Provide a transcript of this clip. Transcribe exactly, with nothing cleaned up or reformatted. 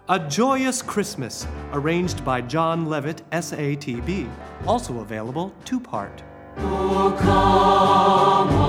A Joyous Christmas, arranged by John Levitt, S A T B. Also available two-part. Oh, come